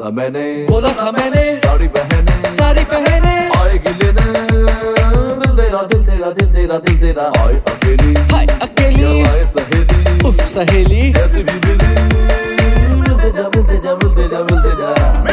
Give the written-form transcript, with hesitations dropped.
था मैंने, बोला था मैंने, सारी बहने आएगी लेने। दिल तेरा दिल तेरा दिल तेरा दिल तेरा, आए अकेली आए सहेली, उफ सहेली कैसी भी मिली, मिलते जा मिलते जा मिलते जा मिलते जा।